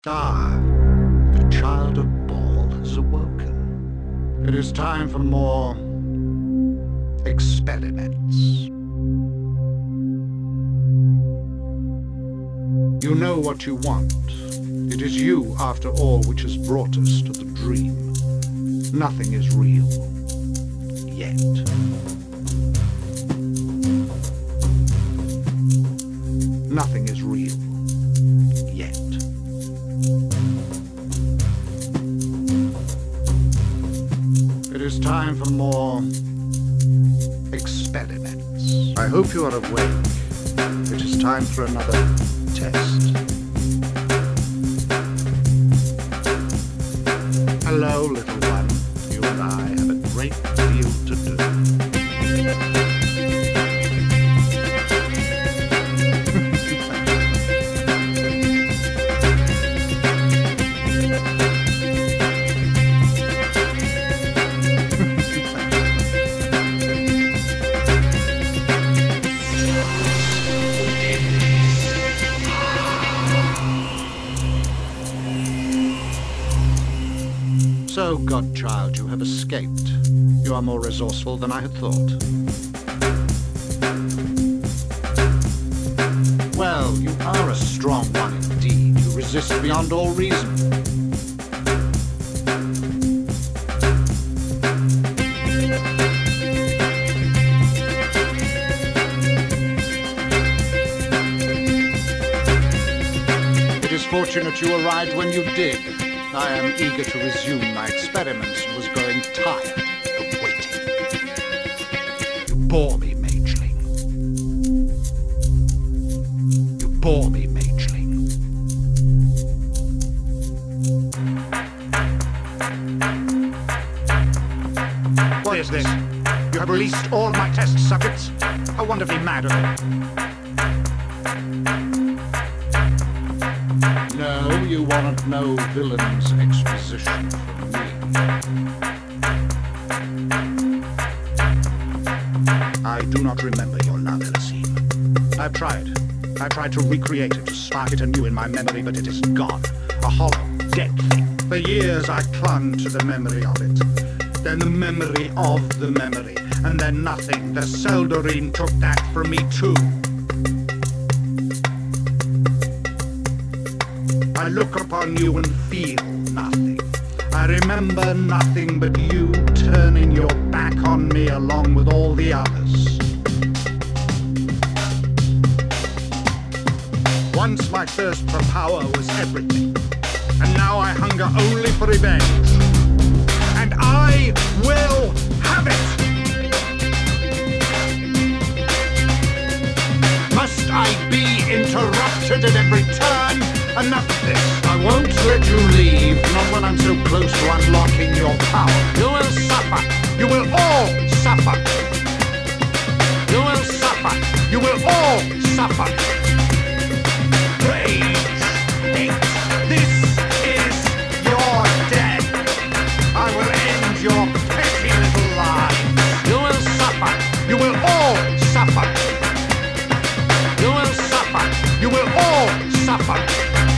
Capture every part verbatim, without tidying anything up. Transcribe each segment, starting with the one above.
Ah, the child of Baal has awoken. It is time for more experiments. You know what you want. It is you, after all, which has brought us to the dream. Nothing is real. Yet. Nothing is real. Yet. It is time for more experiments. I hope you are awake. It is time for another test. Hello, little one. You and I have a great deal to do. So, godchild, you have escaped. You are more resourceful than I had thought. Well, you are a strong one indeed. You resist beyond all reason. It is fortunate you arrived when you did. I am eager to resume my experiments and was growing tired of waiting. You bore me, Mageling. You bore me, Mageling. What is this? You have released all my test subjects? How wonderfully mad of you. No, you want no villain's exposition from me. I do not remember your love, Elisine. I've tried. I tried to recreate it, to spark it anew in my memory, but it is gone. A hollow, dead thing. For years I clung to the memory of it. Then the memory of the memory. And then nothing. The Seldarine took that from me too. I look upon you and feel nothing. I remember nothing but you turning your back on me along with all the others. Once my thirst for power was everything, and now I hunger only for revenge. And I will have it! Must I be interrupted at every turn? Enough of this. I won't let you leave, not when I'm so close to unlocking your power. You will suffer. You will all suffer. You will suffer. You will all suffer. Rage, hate, this is your death. I will end your petty little lives. You will suffer. You will all suffer. You will suffer. You will all suffer.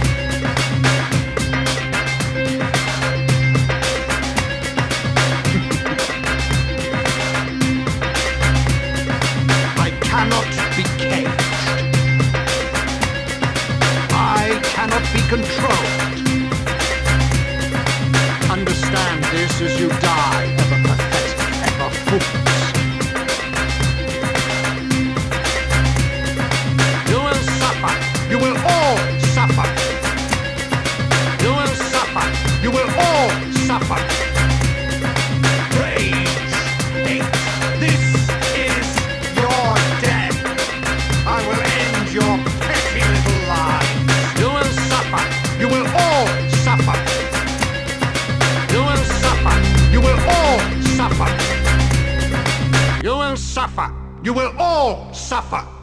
Be controlled. Understand this as you die, ever pathetic, ever fools. You will suffer. You will all suffer. You will suffer. You will all suffer. Rage, hate, this is your death. I will end your petty little lives. You will suffer. You will all suffer. You will suffer. You will all suffer. You will suffer. You will all suffer.